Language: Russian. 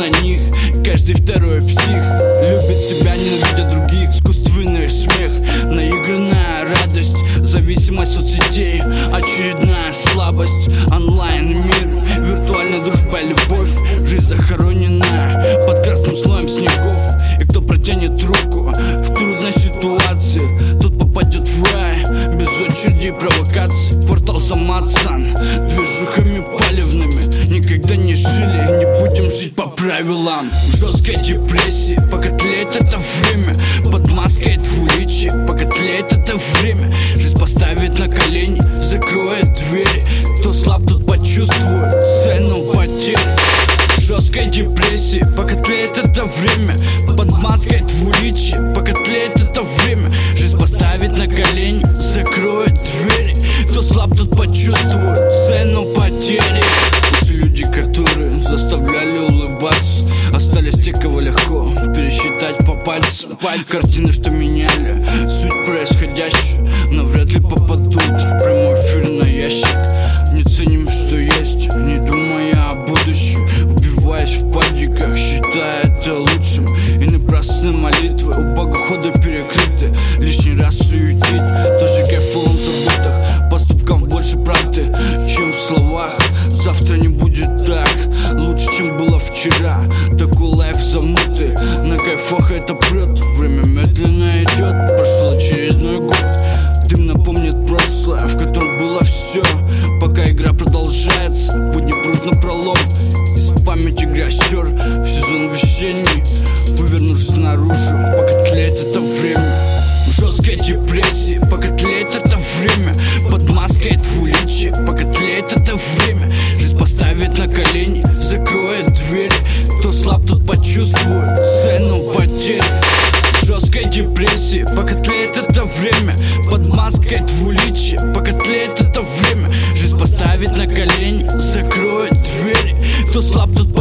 на них, каждый второй псих. Любит себя, ненавидя других. Искусственный смех, наигранная радость, зависимость от соцсетей, очередная слабость. Онлайн-мир, виртуальная дружба, любовь, жизнь захороненная под красным слоем снегов. И кто протянет руку в трудной ситуации, тот попадет в рай без очереди и провокаций. Квартал замацан движухами палевными. Никогда не жили, не будем жить по правилам. В жесткой депрессии, пока тлеет это время, под маской двуличия, пока тлеет это время. Жизнь поставит на колени, закроет двери. Кто слаб, тот почувствует цену потери. В жесткой депрессии, пока тлеет это время, под маской двуличия, пока тлеет это время. Жизнь поставит на колени, закроет двери. Кто слаб, тот почувствует цену потери. Уши люди, которые заставляли улыбаться, остались те, кого легко пересчитать по пальцам. Картины, что меняли суть происходящего, но вряд ли попадут в прямой эфир на ящик. Не ценим, что есть, не думая о будущем, убиваясь в падиках, считая это лучшим. И напрасные молитвы у богохода перекрыты. Лишний раз суетить, тоже кайфовым заботах. Поступкам больше правды, чем в словах. Завтра не будет так лучше, чем было вчера. Такой лайф замуты, на кайфах это прет. Время медленно идет, прошел очередной год. Дым напомнит прошлое, в котором было все. Пока игра продолжается, будни прут на пролом. Из памяти грязь стер в сезон вещений. Вывернувшись наружу, пока тлеет это время. В жесткой депрессии, пока тлеет это время, под маской двуличия, пока тлеет это время. Жизнь поставит на колени, закроет двери. Кто слаб, тот почувствует цену потери. В жесткой депрессии, пока тлеет это время, под маской двуличия, пока тлеет это время. Жизнь поставит на колени, закроет двери. Кто слаб, тот